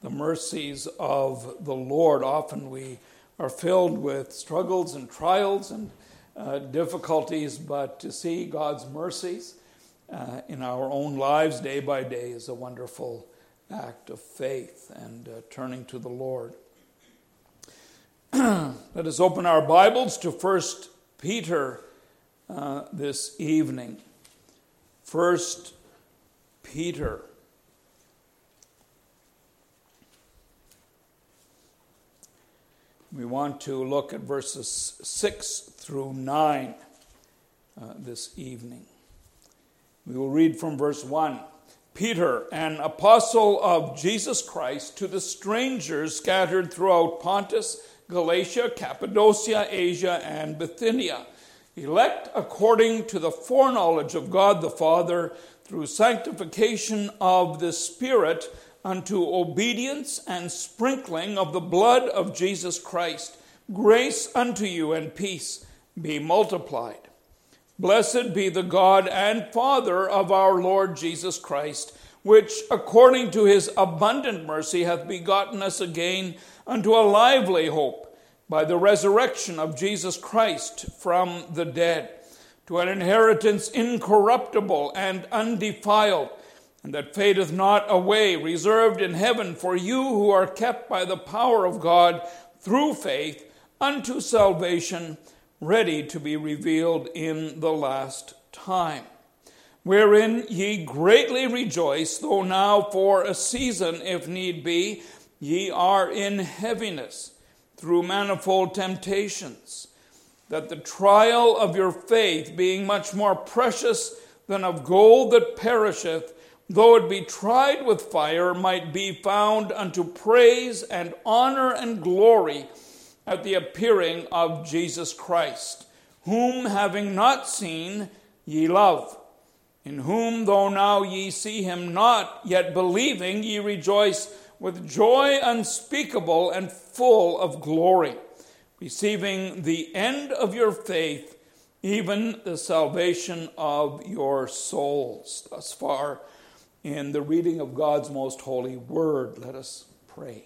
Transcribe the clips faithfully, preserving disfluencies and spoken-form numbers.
the mercies of the Lord. Often we are filled with struggles and trials and uh, difficulties, but to see God's mercies uh, in our own lives day by day is a wonderful act of faith and uh, turning to the Lord. Let us open our Bibles to First Peter uh, this evening. First Peter. We want to look at verses six through nine uh, this evening. We will read from verse one. Peter, an apostle of Jesus Christ, to the strangers scattered throughout Pontus, Galatia, Cappadocia, Asia, and Bithynia, elect according to the foreknowledge of God the Father, through sanctification of the Spirit, unto obedience and sprinkling of the blood of Jesus Christ. Grace unto you and peace be multiplied. Blessed be the God and Father of our Lord Jesus Christ, which according to his abundant mercy hath begotten us again unto a lively hope, by the resurrection of Jesus Christ from the dead, to an inheritance incorruptible and undefiled, and that fadeth not away, reserved in heaven for you who are kept by the power of God through faith unto salvation, ready to be revealed in the last time. Wherein ye greatly rejoice, though now for a season, if need be, ye are in heaviness, through manifold temptations, that the trial of your faith, being much more precious than of gold that perisheth, though it be tried with fire, might be found unto praise and honor and glory at the appearing of Jesus Christ, whom having not seen, ye love, in whom, though now ye see him not, yet believing, ye rejoice with joy unspeakable and full of glory, receiving the end of your faith, even the salvation of your souls. Thus far, in the reading of God's most holy word, let us pray.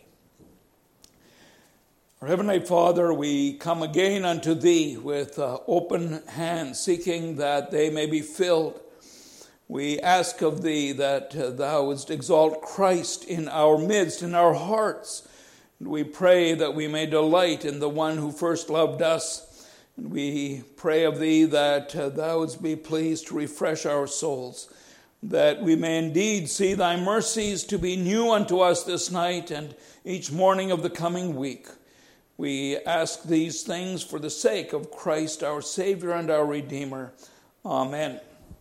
Our Heavenly Father, we come again unto Thee with uh, open hands, seeking that they may be filled. We ask of Thee that uh, Thou wouldst exalt Christ in our midst, in our hearts. And we pray that we may delight in the one who first loved us. And we pray of Thee that uh, Thou wouldst be pleased to refresh our souls, that we may indeed see Thy mercies to be new unto us this night and each morning of the coming week. We ask these things for the sake of Christ, our Savior and our Redeemer. Amen.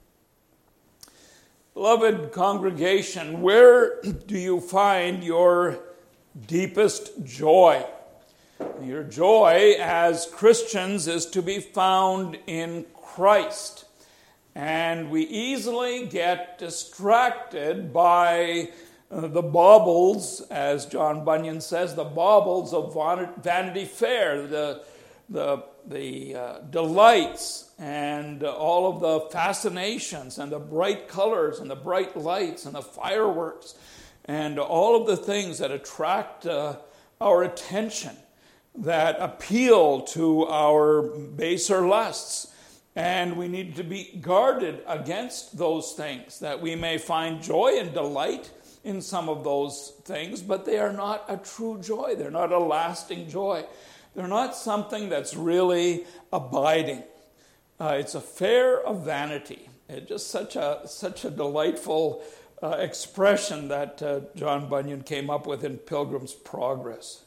Beloved congregation, where do you find your deepest joy? Your joy as Christians is to be found in Christ. And we easily get distracted by uh, the baubles, as John Bunyan says, the baubles of Vanity Fair, the, the, the uh, delights and uh, all of the fascinations and the bright colors and the bright lights and the fireworks and all of the things that attract uh, our attention, that appeal to our baser lusts. And we need to be guarded against those things, that we may find joy and delight in some of those things, but they are not a true joy. They're not a lasting joy. They're not something that's really abiding. Uh, it's a fair of vanity. It's just such a such a delightful uh, expression that uh, John Bunyan came up with in Pilgrim's Progress.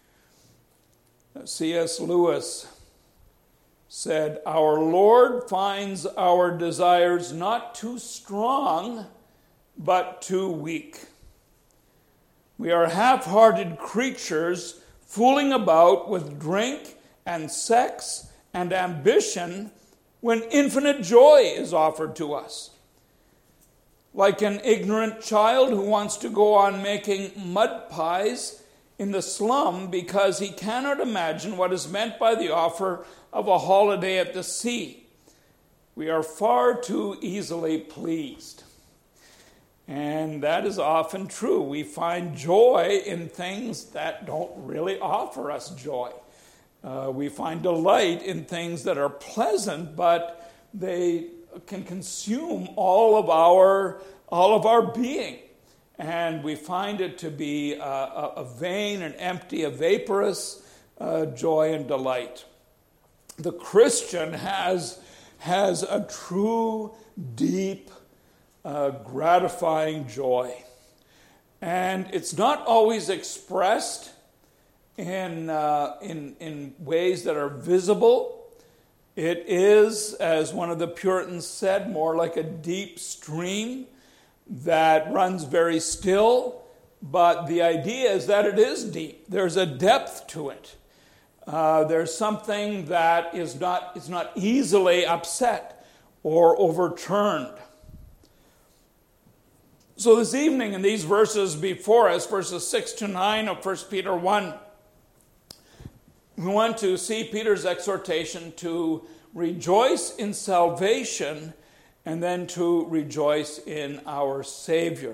C S Lewis said, "Our Lord finds our desires not too strong, but too weak. We are half-hearted creatures fooling about with drink and sex and ambition when infinite joy is offered to us. Like an ignorant child who wants to go on making mud pies in the slum because he cannot imagine what is meant by the offer of a holiday at the sea. We are far too easily pleased." And that is often true. We find joy in things that don't really offer us joy. Uh, we find delight in things that are pleasant, but they can consume all of our all of our being. And we find it to be a, a, a vain and empty, a vaporous uh, joy and delight. The Christian has, has a true, deep, uh, gratifying joy. And it's not always expressed in, uh, in, in ways that are visible. It is, as one of the Puritans said, more like a deep stream that runs very still, but the idea is that it is deep. There's a depth to it. Uh, there's something that is not, is not easily upset or overturned. So this evening, in these verses before us, verses six to nine of First Peter one, we want to see Peter's exhortation to rejoice in salvation and then to rejoice in our Savior.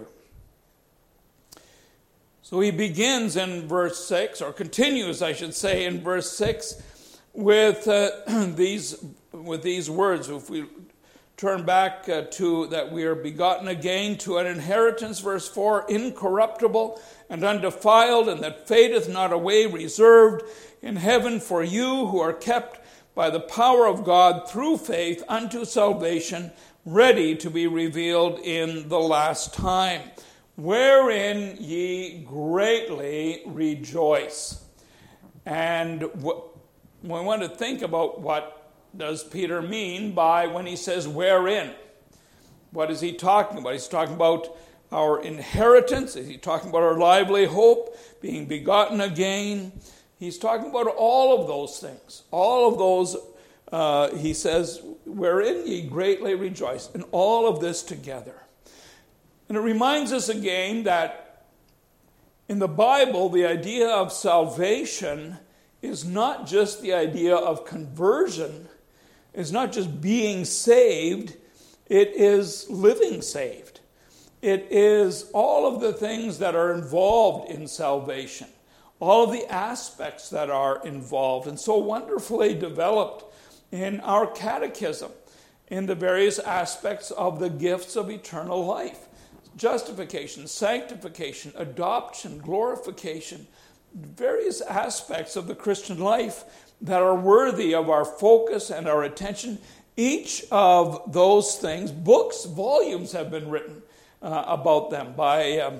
So he begins in verse six, or continues, I should say, in verse six, with uh, these with these words. If we turn back uh, to that we are begotten again to an inheritance, verse four, incorruptible and undefiled, and that fadeth not away, reserved in heaven for you who are kept by the power of God through faith unto salvation, ready to be revealed in the last time, wherein ye greatly rejoice. And w- we want to think about what does Peter mean by when he says wherein. What is he talking about? He's talking about our inheritance. Is he talking about our lively hope, being begotten again? He's talking about all of those things. All of those, uh, he says, wherein ye greatly rejoice. And all of this together. And it reminds us again that in the Bible, the idea of salvation is not just the idea of conversion. It's not just being saved. It is living saved. It is all of the things that are involved in salvation. All of the aspects that are involved and so wonderfully developed in our catechism in the various aspects of the gifts of eternal life. Justification, sanctification, adoption, glorification, various aspects of the Christian life that are worthy of our focus and our attention. Each of those things, books, volumes have been written uh, about them by, um,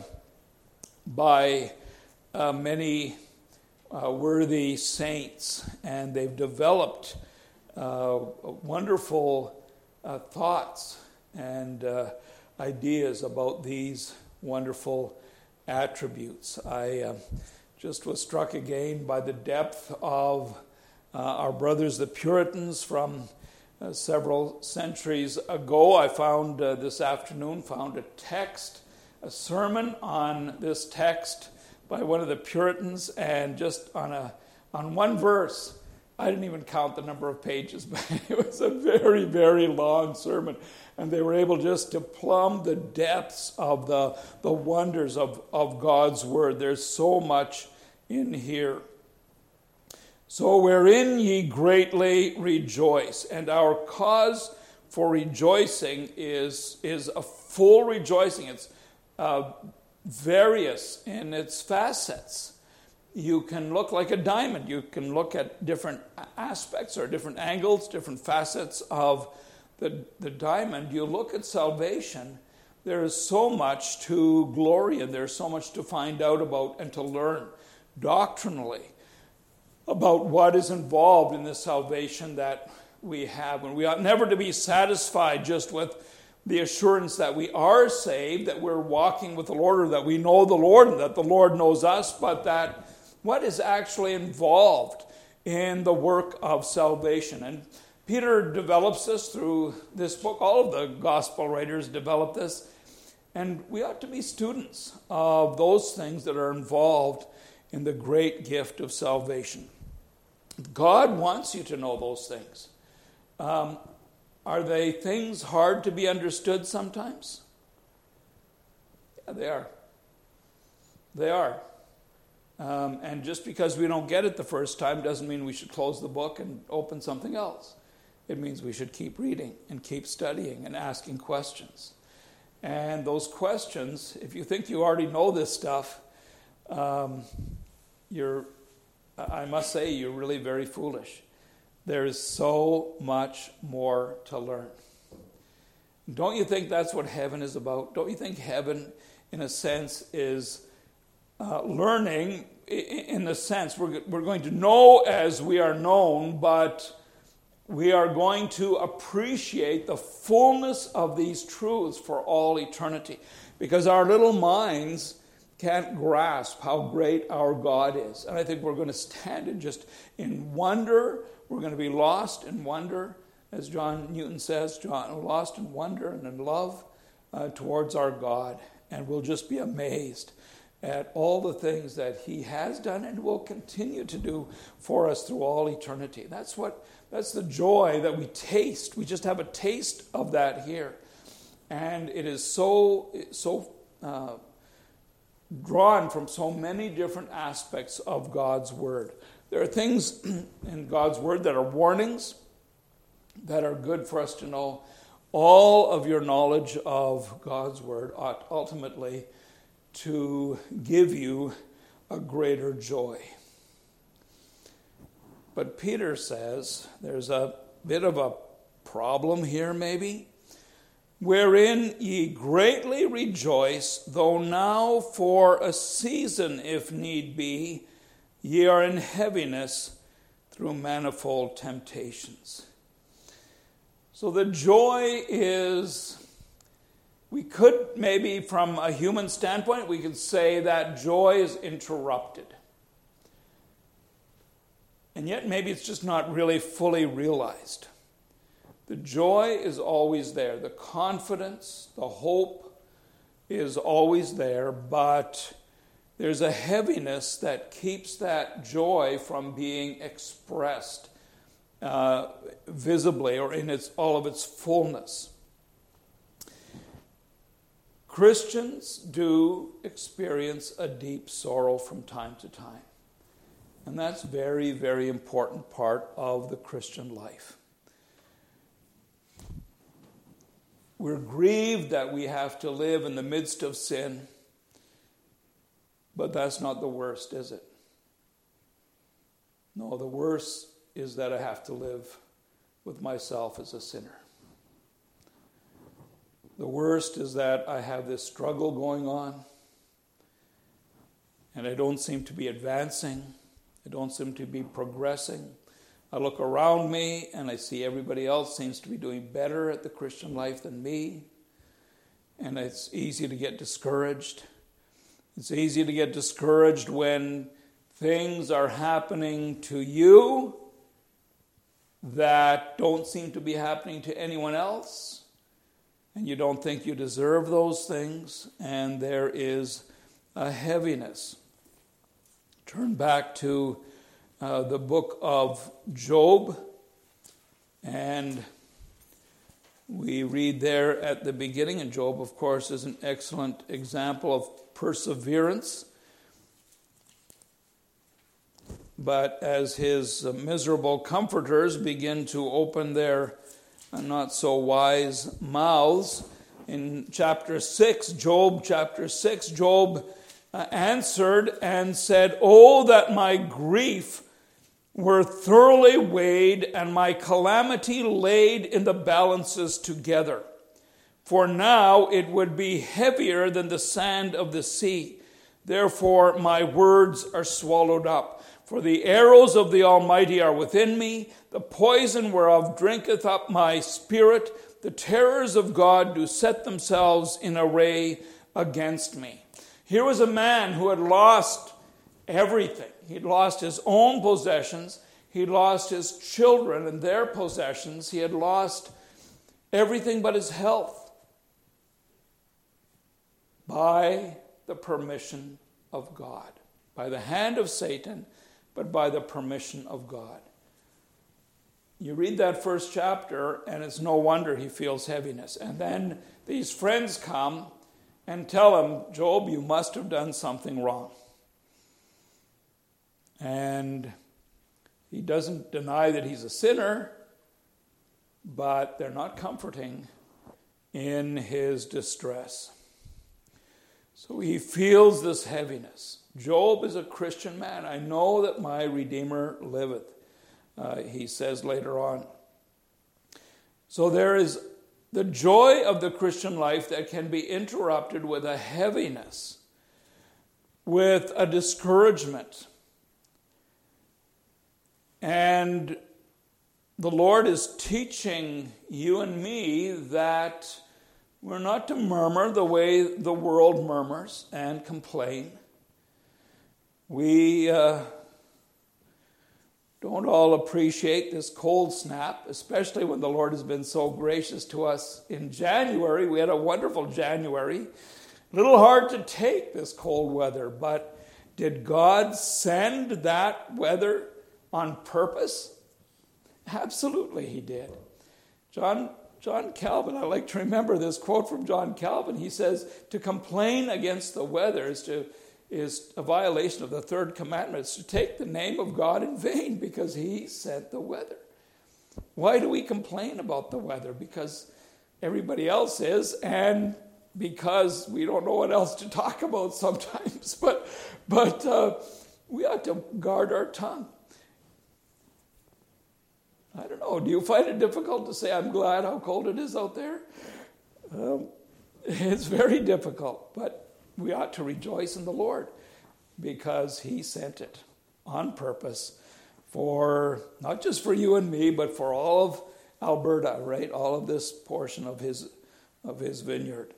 by uh, many uh, worthy saints, and they've developed uh, wonderful uh, thoughts and uh, ideas about these wonderful attributes. I uh, just was struck again by the depth of uh, our brothers, the Puritans, from uh, several centuries ago. I found uh, this afternoon, found a text, a sermon on this text by one of the Puritans, and just on a on one verse, I didn't even count the number of pages, but it was a very, very long sermon. And they were able just to plumb the depths of the, the wonders of, of God's Word. There's so much in here. So wherein ye greatly rejoice. And our cause for rejoicing is, is a full rejoicing. It's uh, various in its facets. You can look like a diamond. You can look at different aspects or different angles, different facets of the, the diamond. You look at salvation, there is so much to glory in. There's so much to find out about and to learn doctrinally about what is involved in this salvation that we have. And we ought never to be satisfied just with the assurance that we are saved, that we're walking with the Lord, or that we know the Lord and that the Lord knows us, but that what is actually involved in the work of salvation. And Peter develops this through this book. All of the gospel writers develop this. And we ought to be students of those things that are involved in the great gift of salvation. God wants you to know those things. Um, are they things hard to be understood sometimes? Yeah, they are. They are. Um, and just because we don't get it the first time doesn't mean we should close the book and open something else. It means we should keep reading and keep studying and asking questions. And those questions, if you think you already know this stuff, um, you're, I must say, you're really very foolish. There is so much more to learn. Don't you think that's what heaven is about? Don't you think heaven, in a sense, is uh, learning, in the sense we're, we're going to know as we are known, but we are going to appreciate the fullness of these truths for all eternity, because our little minds can't grasp how great our God is. And I think we're going to stand in just in wonder. We're going to be lost in wonder, as John Newton says, John, lost in wonder and in love uh, towards our God. And we'll just be amazed at all the things that he has done and will continue to do for us through all eternity. That's what that's the joy that we taste. We just have a taste of that here. And it is so so uh, drawn from so many different aspects of God's Word. There are things in God's Word that are warnings that are good for us to know. All of your knowledge of God's Word ought ultimately to give you a greater joy. But Peter says there's a bit of a problem here maybe, wherein ye greatly rejoice, though now for a season, if need be, ye are in heaviness through manifold temptations. So the joy is, we could maybe from a human standpoint, we could say that joy is interrupted. And yet maybe it's just not really fully realized. The joy is always there. The confidence, the hope is always there, but there's a heaviness that keeps that joy from being expressed uh, visibly or in its all of its fullness. Christians do experience a deep sorrow from time to time. And that's a very, very important part of the Christian life. We're grieved that we have to live in the midst of sin, but that's not the worst, is it? No, the worst is that I have to live with myself as a sinner. The worst is that I have this struggle going on, and I don't seem to be advancing. I don't seem to be progressing. I look around me and I see everybody else seems to be doing better at the Christian life than me. And it's easy to get discouraged. It's easy to get discouraged when things are happening to you that don't seem to be happening to anyone else. And you don't think you deserve those things. And there is a heaviness. Turn back to uh, the book of Job, and we read there at the beginning, and Job, of course, is an excellent example of perseverance. But as his miserable comforters begin to open their not so wise mouths, in chapter six, Job chapter six, Job Uh, answered and said, "Oh, that my grief were thoroughly weighed and my calamity laid in the balances together. For now it would be heavier than the sand of the sea. Therefore my words are swallowed up. For the arrows of the Almighty are within me. The poison whereof drinketh up my spirit. The terrors of God do set themselves in array against me." Here was a man who had lost everything. He'd lost his own possessions. He'd lost his children and their possessions. He had lost everything but his health by the permission of God. By the hand of Satan, but by the permission of God. You read that first chapter, and it's no wonder he feels heaviness. And then these friends come, and tell him, Job, you must have done something wrong. And he doesn't deny that he's a sinner, but they're not comforting in his distress. So he feels this heaviness. Job is a Christian man. I know that my Redeemer liveth, uh, he says later on. So there is the joy of the Christian life that can be interrupted with a heaviness, with a discouragement. And the Lord is teaching you and me that we're not to murmur the way the world murmurs and complain. We uh, don't all appreciate this cold snap, especially when the Lord has been so gracious to us in January. We had a wonderful January. A little hard to take this cold weather, but did God send that weather on purpose? Absolutely he did. John John Calvin, I like to remember this quote from John Calvin. He says, to complain against the weather is to is a violation of the third commandment. It's to take the name of God in vain because he sent the weather. Why do we complain about the weather? Because everybody else is, and because we don't know what else to talk about sometimes. But, but uh, we ought to guard our tongue. I don't know. Do you find it difficult to say, I'm glad how cold it is out there? Um, it's very difficult, but we ought to rejoice in the Lord because he sent it on purpose for, not just for you and me, but for all of Alberta, right? All of this portion of his, of his vineyard.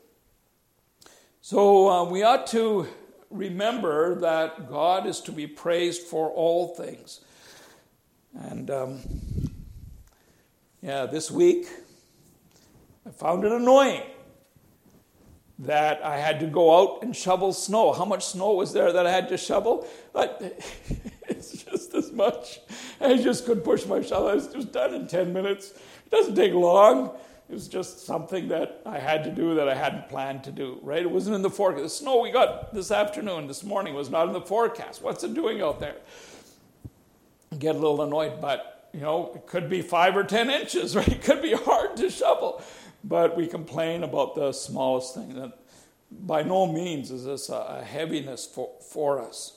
So uh, we ought to remember that God is to be praised for all things. And um, yeah, this week I found it annoying that I had to go out and shovel snow. How much snow was there that I had to shovel? But it's just as much. I just couldn't push my shovel. It was just done in ten minutes. It doesn't take long. It was just something that I had to do that I hadn't planned to do, right? It wasn't in the forecast. The snow we got this afternoon, this morning, was not in the forecast. What's it doing out there? I get a little annoyed, but, you know, it could be five or ten inches, right? It could be hard to shovel. But we complain about the smallest thing. That by no means is this a heaviness for, for us.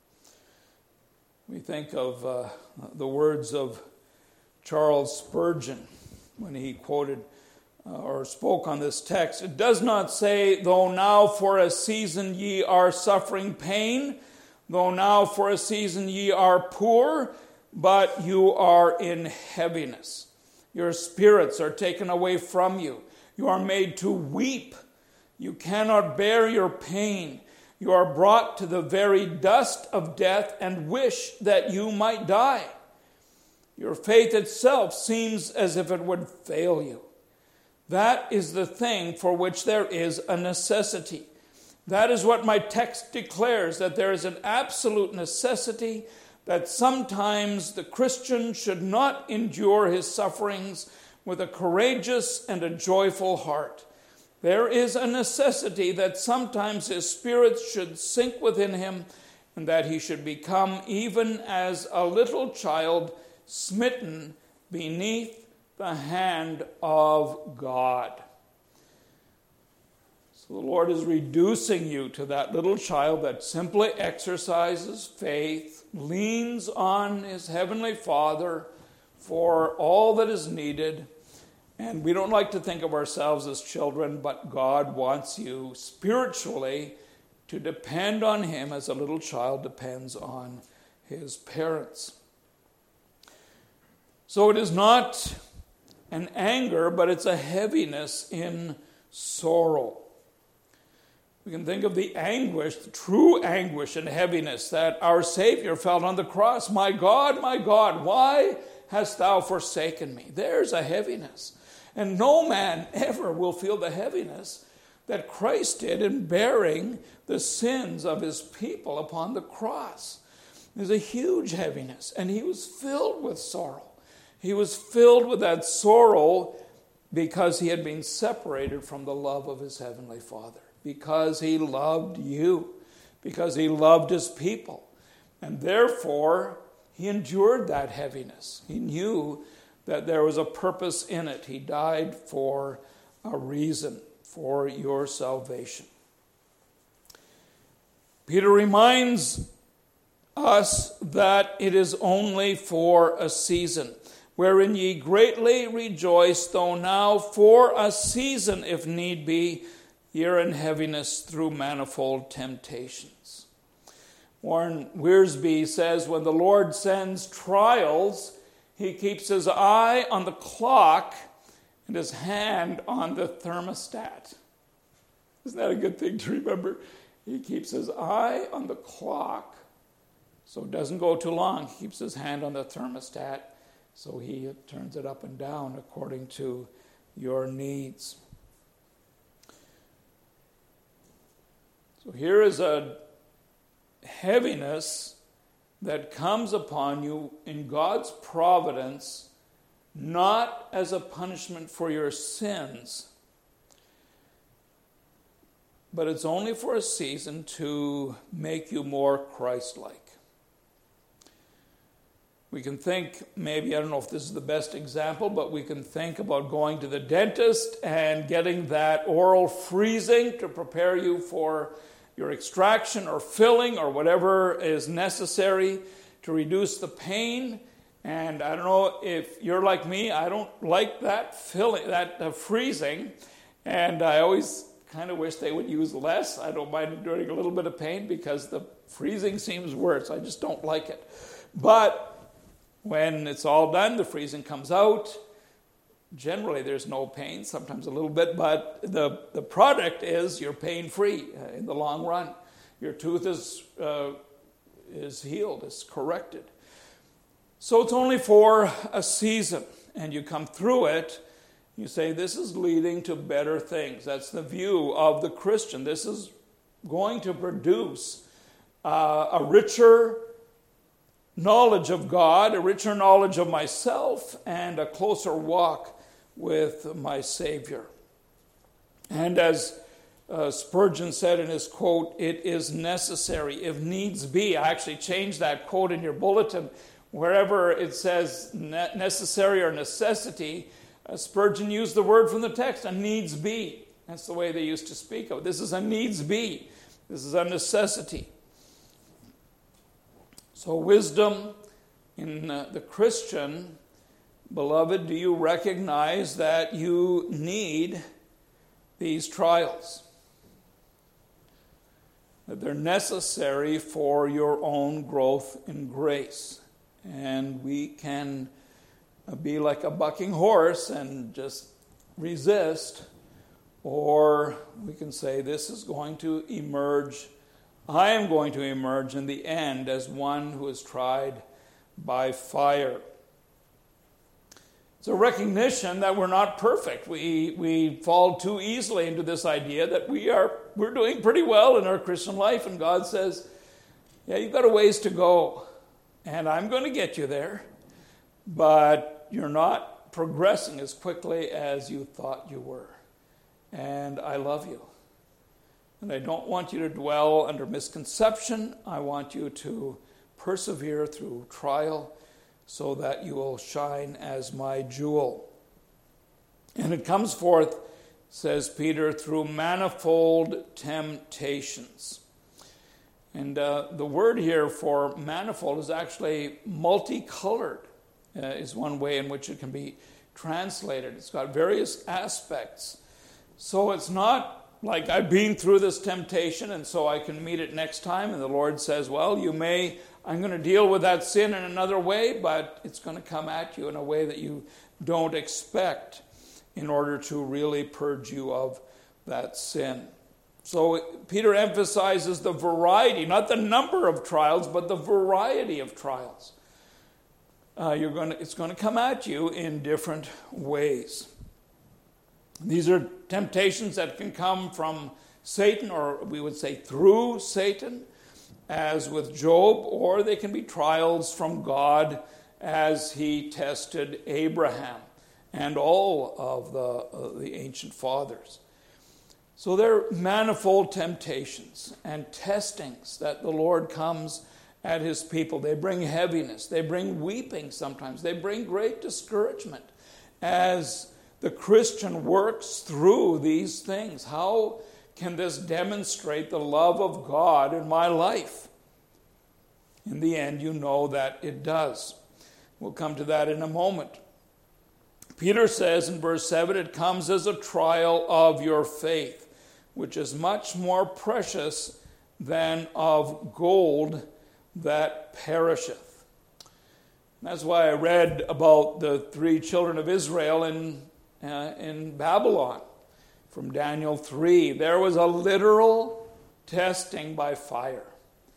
We think of uh, the words of Charles Spurgeon when he quoted uh, or spoke on this text. It does not say, though now for a season ye are suffering pain, though now for a season ye are poor, but you are in heaviness. Your spirits are taken away from you. You are made to weep. You cannot bear your pain. You are brought to the very dust of death and wish that you might die. Your faith itself seems as if it would fail you. That is the thing for which there is a necessity. That is what my text declares, that there is an absolute necessity that sometimes the Christian should not endure his sufferings with a courageous and a joyful heart. There is a necessity that sometimes his spirit should sink within him and that he should become even as a little child smitten beneath the hand of God. So the Lord is reducing you to that little child that simply exercises faith, leans on his heavenly Father for all that is needed. And we don't like to think of ourselves as children, but God wants you spiritually to depend on him as a little child depends on his parents. So it is not an anger, but it's a heaviness in sorrow. We can think of the anguish, the true anguish and heaviness that our Savior felt on the cross. My God, my God, why hast thou forsaken me? There's a heaviness. And no man ever will feel the heaviness that Christ did in bearing the sins of his people upon the cross. There's a huge heaviness, and he was filled with sorrow. He was filled with that sorrow because he had been separated from the love of his heavenly Father. because he loved you, because he loved his people. And therefore, he endured that heaviness. He knew that there was a purpose in it. He died for a reason, for your salvation. Peter reminds us that it is only for a season, wherein ye greatly rejoice, though now for a season, if need be, ye are in heaviness through manifold temptations. Warren Wiersbe says, when the Lord sends trials, he keeps his eye on the clock and his hand on the thermostat. Isn't that a good thing to remember? He keeps his eye on the clock, so it doesn't go too long. He keeps his hand on the thermostat, so he turns it up and down according to your needs. So here is a heaviness that comes upon you in God's providence, not as a punishment for your sins, but it's only for a season to make you more Christ-like. We can think, maybe, I don't know if this is the best example, but we can think about going to the dentist and getting that oral freezing to prepare you for your extraction or filling or whatever is necessary to reduce the pain. And I don't know if you're like me, I don't like that filling, that uh, freezing, and I always kind of wish they would use less. I don't mind enduring a little bit of pain because the freezing seems worse. I just don't like it. But when it's all done, the freezing comes out. Generally, there's no pain, sometimes a little bit, but the, the product is you're pain-free uh, in the long run. Your tooth is, uh, is healed, is corrected. So it's only for a season, and you come through it. You say, this is leading to better things. That's the view of the Christian. This is going to produce uh, a richer knowledge of God, a richer knowledge of myself, and a closer walk with my Savior. And as uh, Spurgeon said in his quote, it is necessary, if needs be. I actually changed that quote in your bulletin. Wherever it says necessary or necessity, uh, Spurgeon used the word from the text, a needs be. That's the way they used to speak of it. This is a needs be. This is a necessity. So wisdom in uh, the Christian, beloved, do you recognize that you need these trials? That they're necessary for your own growth in grace. And we can be like a bucking horse and just resist, or we can say, this is going to emerge, I am going to emerge in the end as one who is tried by fire. It's a recognition that we're not perfect. We we fall too easily into this idea that we are we're doing pretty well in our Christian life, and God says, yeah, you've got a ways to go, and I'm going to get you there, but you're not progressing as quickly as you thought you were. And I love you. And I don't want you to dwell under misconception. I want you to persevere through trial so that you will shine as my jewel. And it comes forth, says Peter, through manifold temptations. And uh, the word here for manifold is actually multicolored, uh, is one way in which it can be translated. It's got various aspects. So it's not like I've been through this temptation and so I can meet it next time. And the Lord says, well, you may, I'm going to deal with that sin in another way, but it's going to come at you in a way that you don't expect in order to really purge you of that sin. So Peter emphasizes the variety, not the number of trials, but the variety of trials. Uh, you're going to, it's going to come at you in different ways. These are temptations that can come from Satan, or we would say through Satan, as with Job, or they can be trials from God as he tested Abraham and all of the, uh, the ancient fathers. So there are manifold temptations and testings that the Lord comes at his people. They bring heaviness. They bring weeping sometimes. They bring great discouragement as the Christian works through these things. How can this demonstrate the love of God in my life? In the end, you know that it does. We'll come to that in a moment. Peter says in verse seven, it comes as a trial of your faith, which is much more precious than of gold that perisheth. That's why I read about the three children of Israel in, uh, in Babylon from Daniel three. There was a literal testing by fire.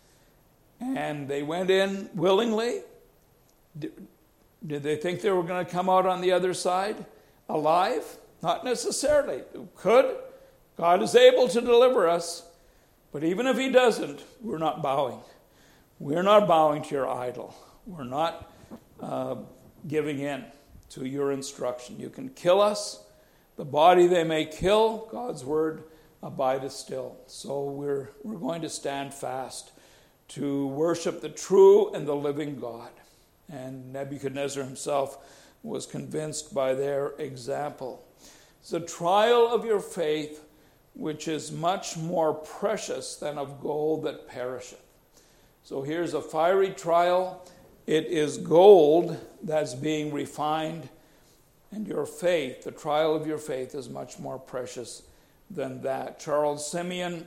And they went in willingly. Did, did they think they were going to come out on the other side alive? Not necessarily. Could. God is able to deliver us. But even if he doesn't, we're not bowing. We're not bowing to your idol. We're not uh, giving in to your instruction. You can kill us. The body they may kill, God's word abideth still. So we're, we're going to stand fast to worship the true and the living God. And Nebuchadnezzar himself was convinced by their example. It's a trial of your faith, which is much more precious than of gold that perisheth. So here's a fiery trial. It is gold that's being refined, and your faith, the trial of your faith, is much more precious than that. Charles Simeon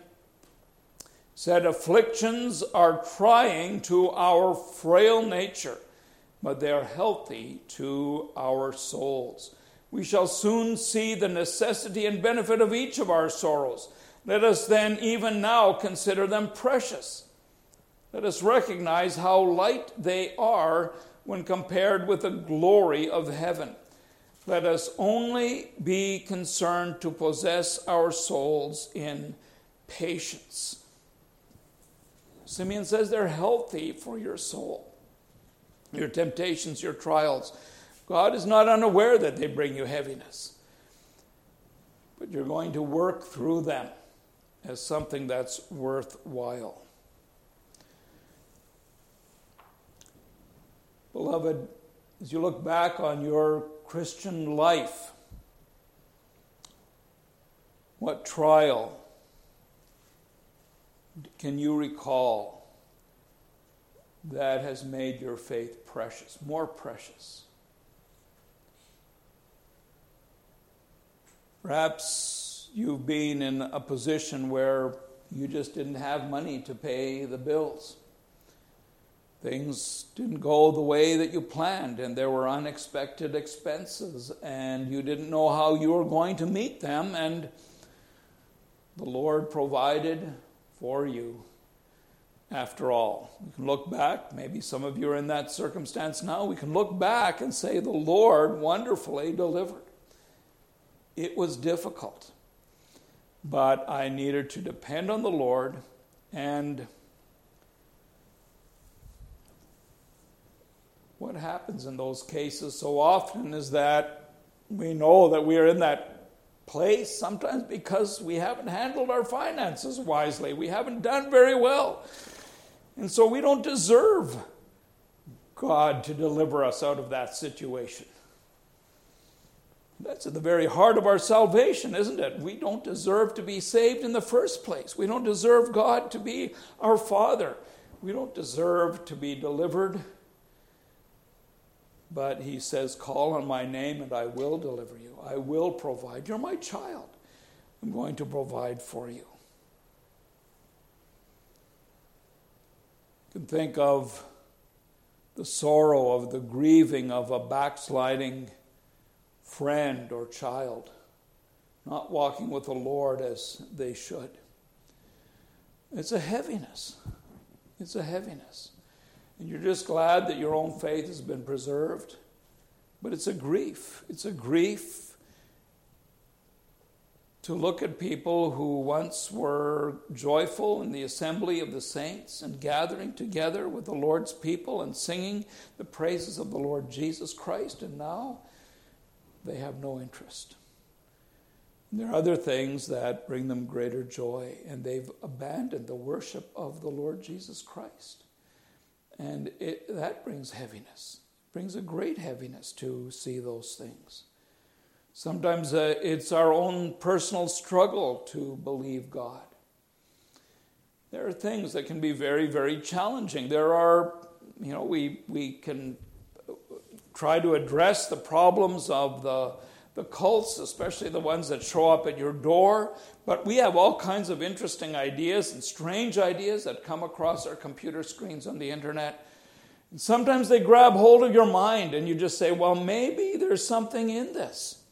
said, afflictions are trying to our frail nature, but they are healthy to our souls. We shall soon see the necessity and benefit of each of our sorrows. Let us then even now consider them precious. Let us recognize how light they are when compared with the glory of heaven. Let us only be concerned to possess our souls in patience. Simeon says they're healthy for your soul. Your temptations, your trials. God is not unaware that they bring you heaviness. But you're going to work through them as something that's worthwhile. Beloved, as you look back on your Christian life, what trial can you recall that has made your faith precious, more precious? Perhaps you've been in a position where you just didn't have money to pay the bills. Things didn't go the way that you planned, and there were unexpected expenses, and you didn't know how you were going to meet them, and the Lord provided for you after all. We can look back, maybe some of you are in that circumstance now, we can look back and say the Lord wonderfully delivered. It was difficult, but I needed to depend on the Lord, and what happens in those cases so often is that we know that we are in that place sometimes because we haven't handled our finances wisely. We haven't done very well. And so we don't deserve God to deliver us out of that situation. That's at the very heart of our salvation, isn't it? We don't deserve to be saved in the first place. We don't deserve God to be our Father. We don't deserve to be delivered. But he says, call on my name and I will deliver you. I will provide. You're my child. I'm going to provide for you. You can think of the sorrow of the grieving of a backsliding friend or child, not walking with the Lord as they should. It's a heaviness. It's a heaviness. And you're just glad that your own faith has been preserved. But it's a grief. It's a grief to look at people who once were joyful in the assembly of the saints and gathering together with the Lord's people and singing the praises of the Lord Jesus Christ, and now they have no interest. There are other things that bring them greater joy, and they've abandoned the worship of the Lord Jesus Christ. And it, that brings heaviness, it brings a great heaviness to see those things. Sometimes uh, it's our own personal struggle to believe God. There are things that can be very, very challenging. There are, you know, we we can try to address the problems of the the cults, especially the ones that show up at your door. But we have all kinds of interesting ideas and strange ideas that come across our computer screens on the internet. And sometimes they grab hold of your mind and you just say, well, maybe there's something in this.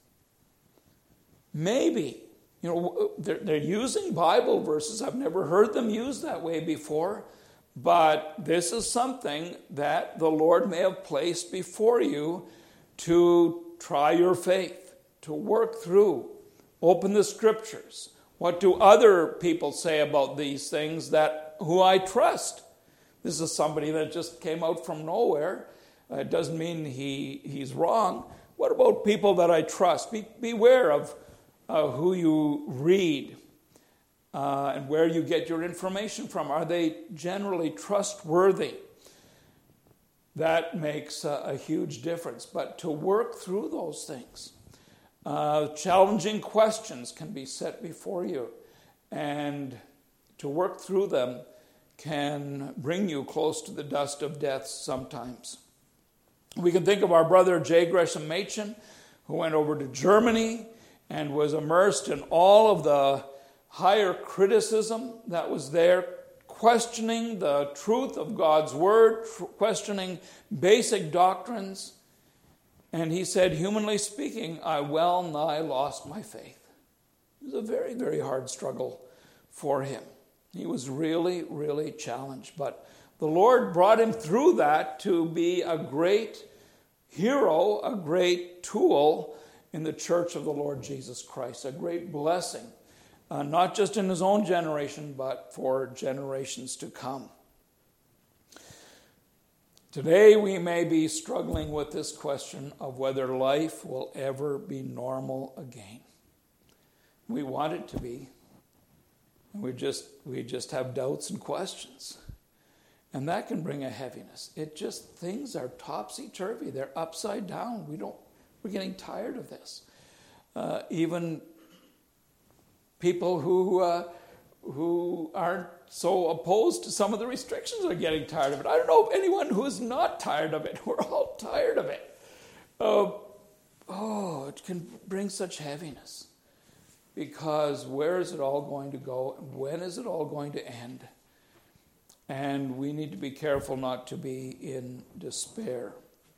Maybe. You know, they're, they're using Bible verses. I've never heard them used that way before. But this is something that the Lord may have placed before you to try your faith, to work through, open the scriptures. What do other people say about these things that who I trust? This is somebody that just came out from nowhere. Uh, it doesn't mean he, he's wrong. What about people that I trust? Be, beware of uh, who you read uh, and where you get your information from. Are they generally trustworthy? That makes a, a huge difference. But to work through those things, uh, challenging questions can be set before you, and to work through them can bring you close to the dust of death sometimes. We can think of our brother J. Gresham Machen, who went over to Germany and was immersed in all of the higher criticism that was there, questioning the truth of God's word, questioning basic doctrines. And he said, humanly speaking, I well nigh lost my faith. It was a very, very hard struggle for him. He was really, really challenged. But the Lord brought him through that to be a great hero, a great tool in the church of the Lord Jesus Christ, a great blessing, uh, not just in his own generation, but for generations to come. Today we may be struggling with this question of whether life will ever be normal again. We want it to be. And we just we just have doubts and questions. And that can bring a heaviness. It just, things are topsy-turvy. They're upside down. We don't, we're getting tired of this. Uh, even people who uh, who aren't so opposed to some of the restrictions are getting tired of it. I don't know of anyone who is not tired of it. We're all tired of it. Uh, oh, it can bring such heaviness. Because where is it all going to go? When is it all going to end? And we need to be careful not to be in despair.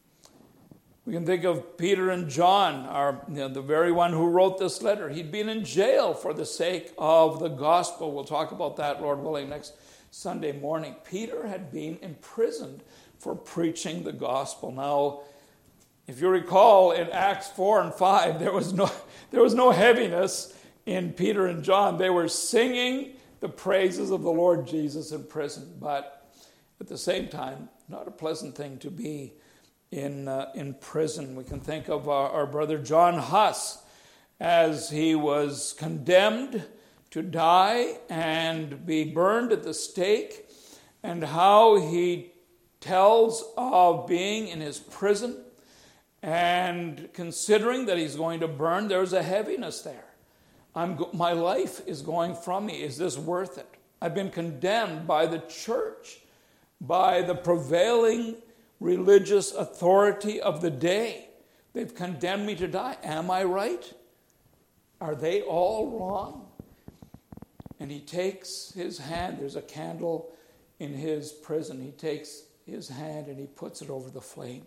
We can think of Peter and John, our, you know, the very one who wrote this letter. He'd been in jail for the sake of the gospel. We'll talk about that, Lord willing, next Sunday morning. Peter had been imprisoned for preaching the gospel. Now, if you recall, in Acts four and five, there was no, there was no heaviness in Peter and John. They were singing the praises of the Lord Jesus in prison, but at the same time, not a pleasant thing to be in uh, in prison. We can think of our, our brother John Huss as he was condemned to die and be burned at the stake, and how he tells of being in his prison and considering that he's going to burn. There's a heaviness there. I'm go- my life is going from me. Is this worth it? I've been condemned by the church, by the prevailing religious authority of the day. They've condemned me to die. Am I right? Are they all wrong? And he takes his hand. There's a candle in his prison. He takes his hand and he puts it over the flame.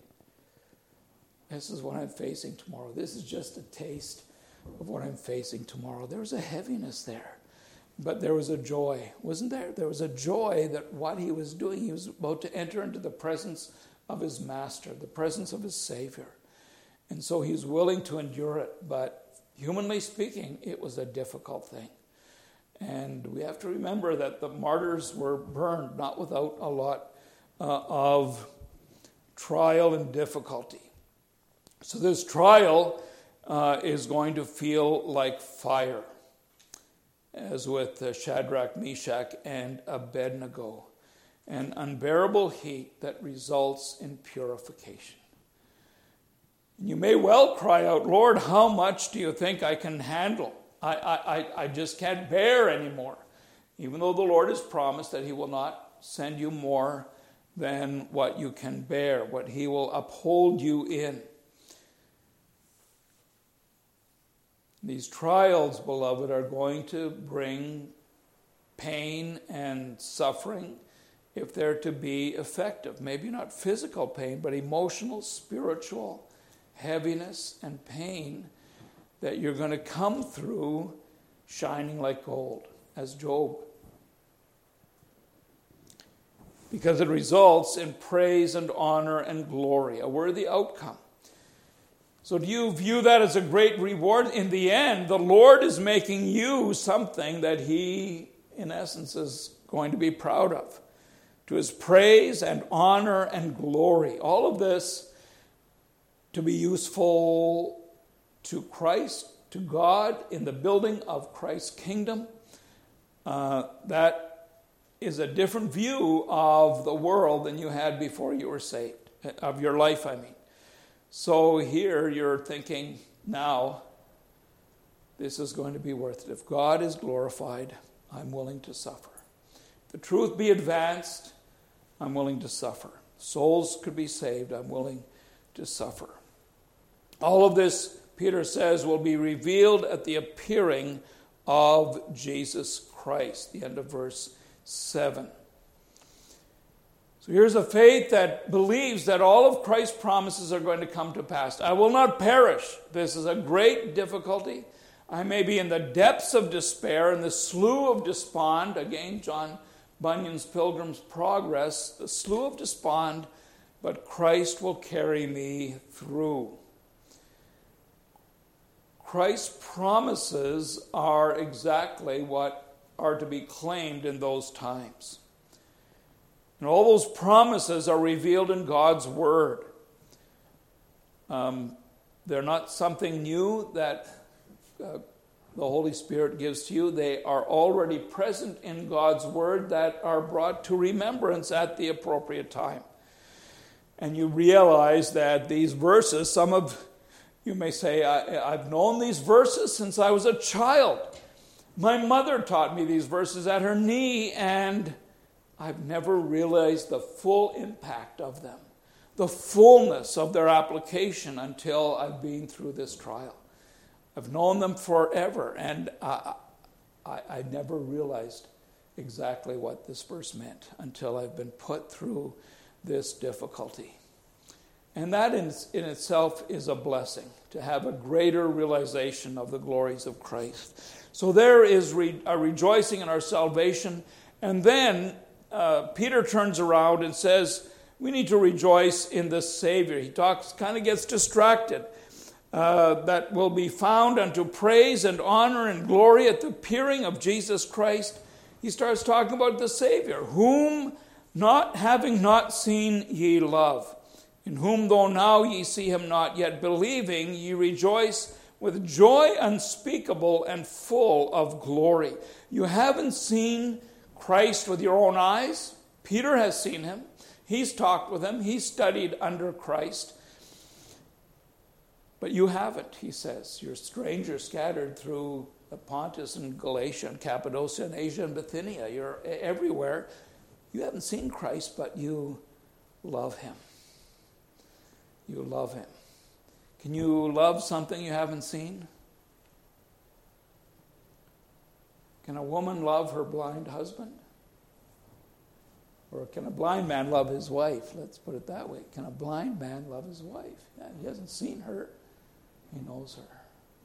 This is what I'm facing tomorrow. This is just a taste of what I'm facing tomorrow. There was a heaviness there, but there was a joy, wasn't there? There was a joy that what he was doing, he was about to enter into the presence of his master, the presence of his Savior. And so he was willing to endure it, but humanly speaking, it was a difficult thing. And we have to remember that the martyrs were burned, not without a lot uh, of trial and difficulty. So this trial uh, is going to feel like fire, as with uh, Shadrach, Meshach, and Abednego, an unbearable heat that results in purification. And you may well cry out, Lord, how much do you think I can handle? I, I, I just can't bear anymore. Even though the Lord has promised that he will not send you more than what you can bear, what he will uphold you in. These trials, beloved, are going to bring pain and suffering if they're to be effective. Maybe not physical pain, but emotional, spiritual heaviness and pain that you're going to come through shining like gold, as Job. Because it results in praise and honor and glory, a worthy outcome. So do you view that as a great reward? In the end, the Lord is making you something that he, in essence, is going to be proud of. To his praise and honor and glory. All of this to be useful to Christ, to God, in the building of Christ's kingdom. Uh, that is a different view of the world than you had before you were saved. Of your life, I mean. So here you're thinking, now, this is going to be worth it. If God is glorified, I'm willing to suffer. If the truth be advanced, I'm willing to suffer. Souls could be saved, I'm willing to suffer. All of this, Peter says, will be revealed at the appearing of Jesus Christ. The end of verse seven. So here's a faith that believes that all of Christ's promises are going to come to pass. I will not perish. This is a great difficulty. I may be in the depths of despair, in the slough of despond. Again, John Bunyan's Pilgrim's Progress, the slough of despond, but Christ will carry me through. Christ's promises are exactly what are to be claimed in those times. And all those promises are revealed in God's Word. Um, they're not something new that uh, the Holy Spirit gives to you. They are already present in God's Word that are brought to remembrance at the appropriate time. And you realize that these verses, some of you may say, I, I've known these verses since I was a child. My mother taught me these verses at her knee, and I've never realized the full impact of them, the fullness of their application until I've been through this trial. I've known them forever, and I, I, I never realized exactly what this verse meant until I've been put through this difficulty. And that in, in itself is a blessing, to have a greater realization of the glories of Christ. So there is re, a rejoicing in our salvation, and then Uh, Peter turns around and says, we need to rejoice in the Savior. He talks, kind of gets distracted. Uh, that will be found unto praise and honor and glory at the appearing of Jesus Christ. He starts talking about the Savior, whom not having not seen ye love, in whom though now ye see him not, yet believing ye rejoice with joy unspeakable and full of glory. You haven't seen Christ with your own eyes. Peter has seen him. He's talked with him. He's studied under Christ. But you haven't, he says. You're strangers scattered through Pontus and Galatia and Cappadocia and Asia and Bithynia. You're everywhere. You haven't seen Christ, but you love him. You love him. Can you love something you haven't seen? Can a woman love her blind husband? Or can a blind man love his wife? Let's put it that way. Can a blind man love his wife? Yeah, he hasn't seen her. He knows her.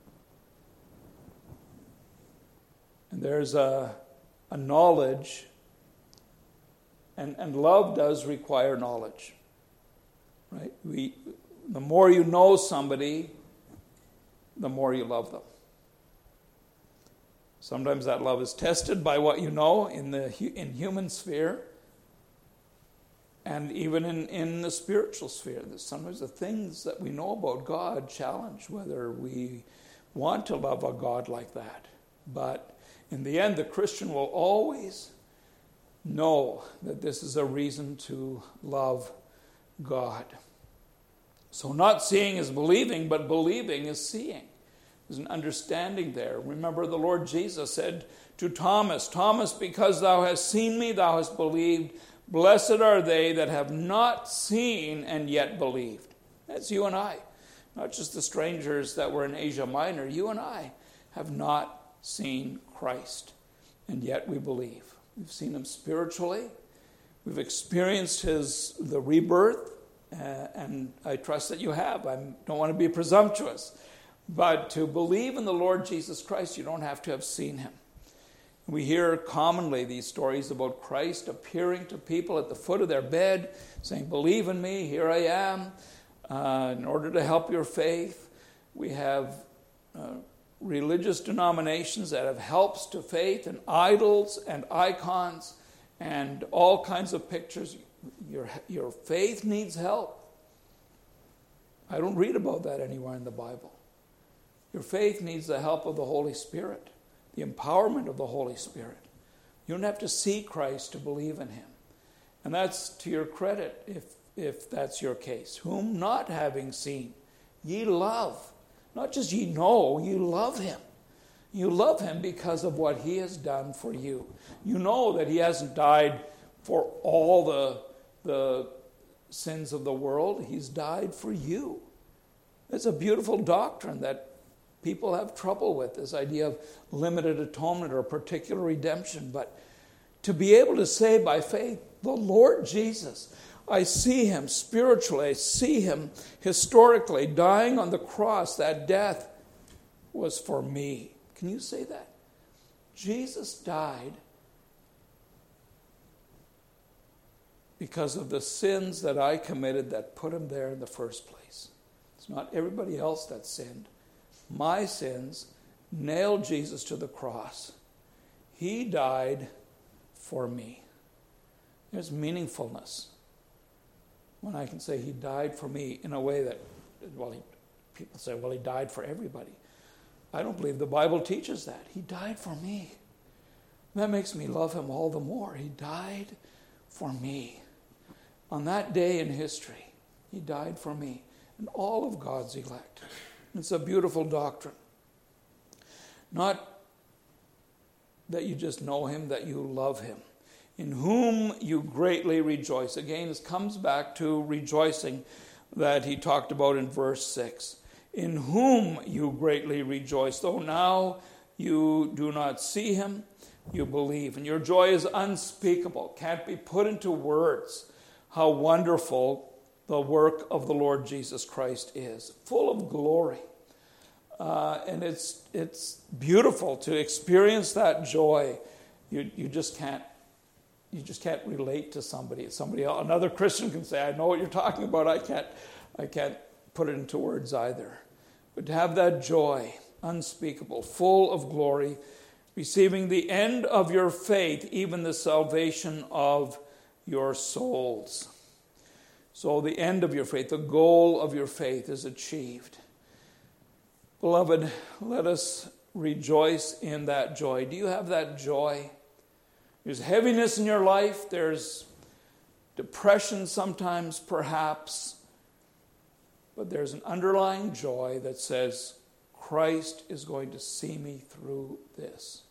And there's a, a knowledge, and, and love does require knowledge. Right? We, the more you know somebody, the more you love them. Sometimes that love is tested by what you know in the in human sphere. And even in, in the spiritual sphere, that sometimes the things that we know about God challenge whether we want to love a God like that. But in the end, the Christian will always know that this is a reason to love God. So not seeing is believing, but believing is seeing. There's an understanding there. Remember, the Lord Jesus said to Thomas, Thomas, because thou hast seen me, thou hast believed. Blessed are they that have not seen and yet believed. That's you and I. Not just the strangers that were in Asia Minor. You and I have not seen Christ, and yet we believe. We've seen him spiritually. We've experienced his the rebirth, uh, and I trust that you have. I don't want to be presumptuous. But to believe in the Lord Jesus Christ, you don't have to have seen him. We hear commonly these stories about Christ appearing to people at the foot of their bed, saying, believe in me, here I am, uh, in order to help your faith. We have uh, religious denominations that have helps to faith and idols and icons and all kinds of pictures. Your, your faith needs help. I don't read about that anywhere in the Bible. Your faith needs the help of the Holy Spirit, the empowerment of the Holy Spirit. You don't have to see Christ to believe in him. And that's to your credit if, if that's your case. Whom not having seen, ye love. Not just ye know, you love him. You love him because of what he has done for you. You know that he hasn't died for all the, the sins of the world. He's died for you. It's a beautiful doctrine that people have trouble with, this idea of limited atonement or particular redemption. But to be able to say by faith, the Lord Jesus, I see him spiritually, I see him historically dying on the cross. That death was for me. Can you say that? Jesus died because of the sins that I committed that put him there in the first place. It's not everybody else that sinned. My sins nailed Jesus to the cross. He died for me. There's meaningfulness when I can say he died for me in a way that, well, he, people say, well, he died for everybody. I don't believe the Bible teaches that. He died for me. That makes me love him all the more. He died for me. On that day in history, he died for me and all of God's elect. It's a beautiful doctrine. Not that you just know him, that you love him. In whom you greatly rejoice. Again, this comes back to rejoicing that he talked about in verse six. In whom you greatly rejoice. Though now you do not see him, you believe. And your joy is unspeakable. Can't be put into words how wonderful the work of the Lord Jesus Christ is, full of glory. Uh, and it's it's beautiful to experience that joy. You you just can't you just can't relate to somebody. Somebody else, another Christian can say, I know what you're talking about. I can't I can't put it into words either. But to have that joy, unspeakable, full of glory, receiving the end of your faith, even the salvation of your souls. So the end of your faith, the goal of your faith is achieved. Beloved, let us rejoice in that joy. Do you have that joy? There's heaviness in your life. There's depression sometimes, perhaps. But there's an underlying joy that says, Christ is going to see me through this.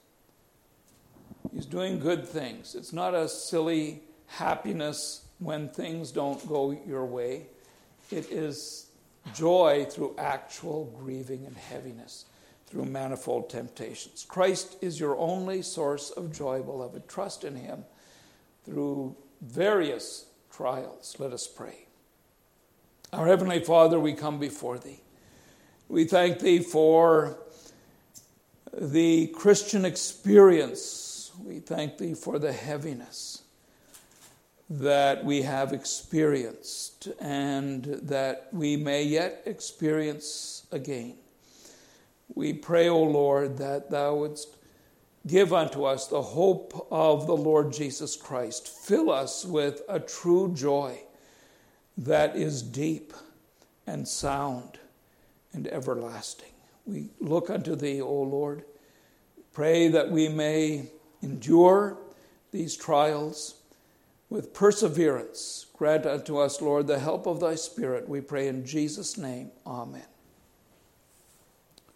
He's doing good things. It's not a silly happiness when things don't go your way. It is joy through actual grieving and heaviness, through manifold temptations. Christ is your only source of joy, beloved. Trust in him through various trials. Let us pray. Our Heavenly Father, we come before thee. We thank thee for the Christian experience. We thank thee for the heaviness that we have experienced and that we may yet experience again. We pray, O Lord, that thou wouldst Give unto us the hope of the Lord Jesus Christ. Fill us with a true joy that is deep and sound and everlasting. We look unto thee, O Lord. Pray that we may endure these trials with perseverance. Grant unto us, Lord, the help of thy Spirit. We pray in Jesus' name. Amen.